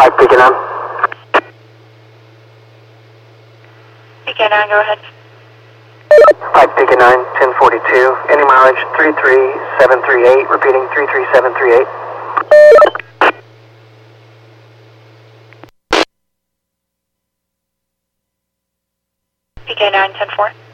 5 PK9. PK9, go ahead. 5 PK9, 1042. Any mileage 33738. Repeating 33738. PK9, 10-4.